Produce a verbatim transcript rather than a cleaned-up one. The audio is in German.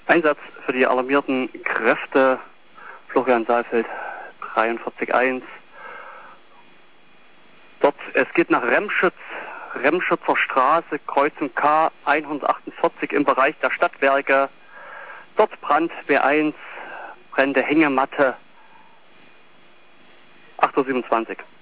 Einsatz für die alarmierten Kräfte, Florian Saalfeld, dreiundvierzig eins. Dort, es geht nach Remschütz, Remschützer Straße, Kreuzung K hundertachtundvierzig im Bereich der Stadtwerke. Dort Brand B eins, brennende Hängematte, acht Uhr siebenundzwanzig.